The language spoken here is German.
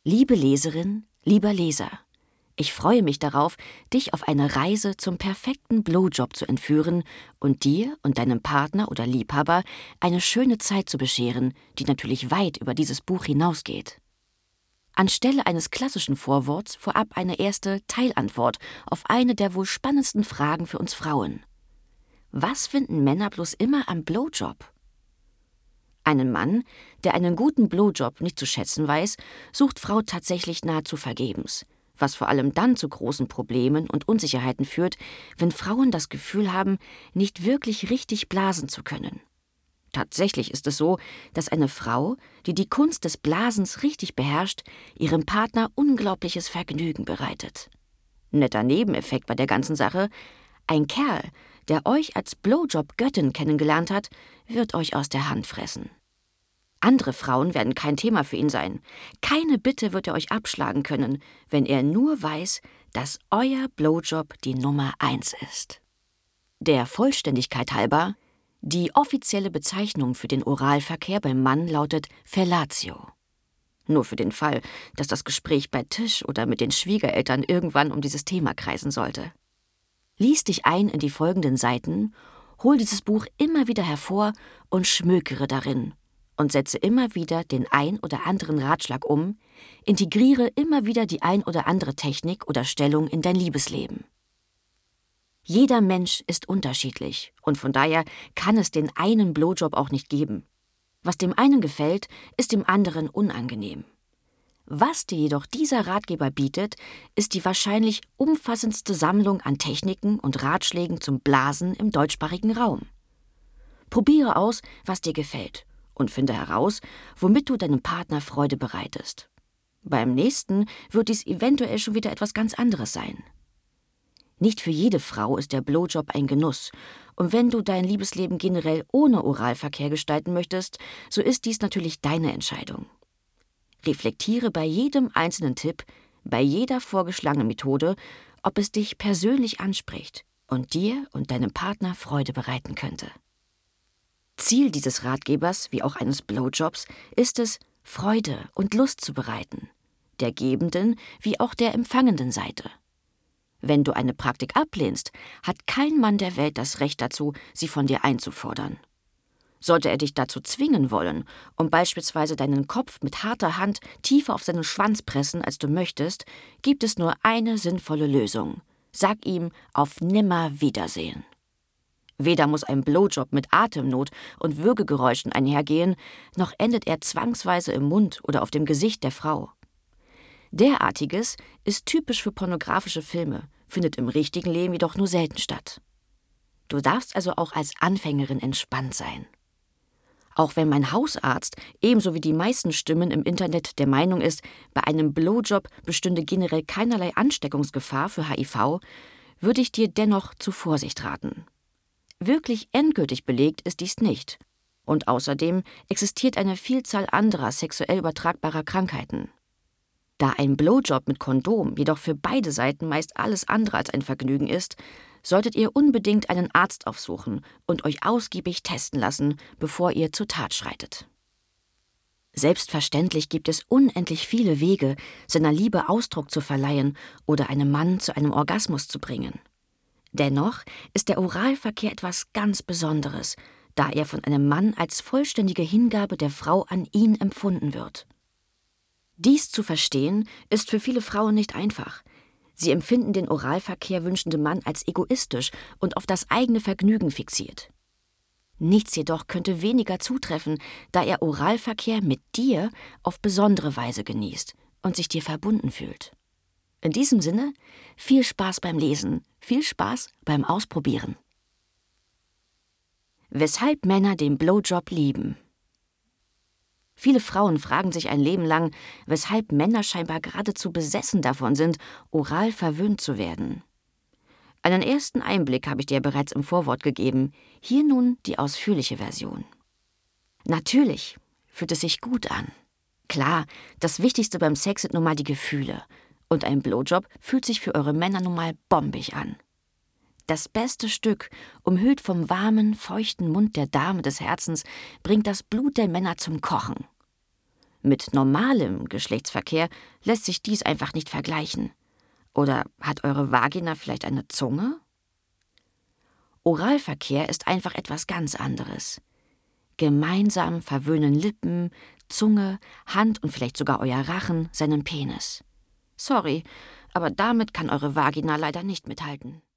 Liebe Leserin, lieber Leser, ich freue mich darauf, dich auf eine Reise zum perfekten Blowjob zu entführen und dir und deinem Partner oder Liebhaber eine schöne Zeit zu bescheren, die natürlich weit über dieses Buch hinausgeht. Anstelle eines klassischen Vorworts vorab eine erste Teilantwort auf eine der wohl spannendsten Fragen für uns Frauen. Was finden Männer bloß immer am Blowjob? Einen Mann, der einen guten Blowjob nicht zu schätzen weiß, sucht Frau tatsächlich nahezu vergebens, was vor allem dann zu großen Problemen und Unsicherheiten führt, wenn Frauen das Gefühl haben, nicht wirklich richtig blasen zu können. Tatsächlich ist es so, dass eine Frau, die die Kunst des Blasens richtig beherrscht, ihrem Partner unglaubliches Vergnügen bereitet. Netter Nebeneffekt bei der ganzen Sache: Ein Kerl, der euch als Blowjob-Göttin kennengelernt hat, wird euch aus der Hand fressen. Andere Frauen werden kein Thema für ihn sein. Keine Bitte wird er euch abschlagen können, wenn er nur weiß, dass euer Blowjob die Nummer 1 ist. Der Vollständigkeit halber: Die offizielle Bezeichnung für den Oralverkehr beim Mann lautet Fellatio. Nur für den Fall, dass das Gespräch bei Tisch oder mit den Schwiegereltern irgendwann um dieses Thema kreisen sollte. Lies dich ein in die folgenden Seiten, hol dieses Buch immer wieder hervor und schmökere darin und setze immer wieder den ein oder anderen Ratschlag um, integriere immer wieder die ein oder andere Technik oder Stellung in dein Liebesleben. Jeder Mensch ist unterschiedlich und von daher kann es den einen Blowjob auch nicht geben. Was dem einen gefällt, ist dem anderen unangenehm. Was dir jedoch dieser Ratgeber bietet, ist die wahrscheinlich umfassendste Sammlung an Techniken und Ratschlägen zum Blasen im deutschsprachigen Raum. Probiere aus, was dir gefällt und finde heraus, womit du deinem Partner Freude bereitest. Beim nächsten wird dies eventuell schon wieder etwas ganz anderes sein. Nicht für jede Frau ist der Blowjob ein Genuss, und wenn du dein Liebesleben generell ohne Oralverkehr gestalten möchtest, so ist dies natürlich deine Entscheidung. Reflektiere bei jedem einzelnen Tipp, bei jeder vorgeschlagenen Methode, ob es dich persönlich anspricht und dir und deinem Partner Freude bereiten könnte. Ziel dieses Ratgebers, wie auch eines Blowjobs, ist es, Freude und Lust zu bereiten, der gebenden wie auch der empfangenden Seite. Wenn du eine Praktik ablehnst, hat kein Mann der Welt das Recht dazu, sie von dir einzufordern. Sollte er dich dazu zwingen wollen und beispielsweise deinen Kopf mit harter Hand tiefer auf seinen Schwanz pressen, als du möchtest, gibt es nur eine sinnvolle Lösung. Sag ihm auf Nimmerwiedersehen. Weder muss ein Blowjob mit Atemnot und Würgegeräuschen einhergehen, noch endet er zwangsweise im Mund oder auf dem Gesicht der Frau. Derartiges ist typisch für pornografische Filme, findet im richtigen Leben jedoch nur selten statt. Du darfst also auch als Anfängerin entspannt sein. Auch wenn mein Hausarzt, ebenso wie die meisten Stimmen im Internet, der Meinung ist, bei einem Blowjob bestünde generell keinerlei Ansteckungsgefahr für HIV, würde ich dir dennoch zu Vorsicht raten. Wirklich endgültig belegt ist dies nicht. Und außerdem existiert eine Vielzahl anderer sexuell übertragbarer Krankheiten. Da ein Blowjob mit Kondom jedoch für beide Seiten meist alles andere als ein Vergnügen ist, solltet ihr unbedingt einen Arzt aufsuchen und euch ausgiebig testen lassen, bevor ihr zur Tat schreitet. Selbstverständlich gibt es unendlich viele Wege, seiner Liebe Ausdruck zu verleihen oder einen Mann zu einem Orgasmus zu bringen. Dennoch ist der Oralverkehr etwas ganz Besonderes, da er von einem Mann als vollständige Hingabe der Frau an ihn empfunden wird. Dies zu verstehen, ist für viele Frauen nicht einfach. Sie empfinden den Oralverkehr wünschende Mann als egoistisch und auf das eigene Vergnügen fixiert. Nichts jedoch könnte weniger zutreffen, da er Oralverkehr mit dir auf besondere Weise genießt und sich dir verbunden fühlt. In diesem Sinne, viel Spaß beim Lesen, viel Spaß beim Ausprobieren. Weshalb Männer den Blowjob lieben. Viele Frauen fragen sich ein Leben lang, weshalb Männer scheinbar geradezu besessen davon sind, oral verwöhnt zu werden. Einen ersten Einblick habe ich dir bereits im Vorwort gegeben, hier nun die ausführliche Version. Natürlich fühlt es sich gut an. Klar, das Wichtigste beim Sex sind nun mal die Gefühle. Und ein Blowjob fühlt sich für eure Männer nun mal bombig an. Das beste Stück, umhüllt vom warmen, feuchten Mund der Dame des Herzens, bringt das Blut der Männer zum Kochen. Mit normalem Geschlechtsverkehr lässt sich dies einfach nicht vergleichen. Oder hat eure Vagina vielleicht eine Zunge? Oralverkehr ist einfach etwas ganz anderes. Gemeinsam verwöhnen Lippen, Zunge, Hand und vielleicht sogar euer Rachen seinen Penis. Sorry, aber damit kann eure Vagina leider nicht mithalten.